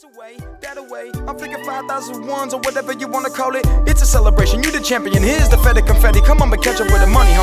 away, that away. I'm flicking 5,000 ones or whatever you wanna call it. It's a celebration, you the champion. Here's the fetty confetti. Come on, but catch up with the money.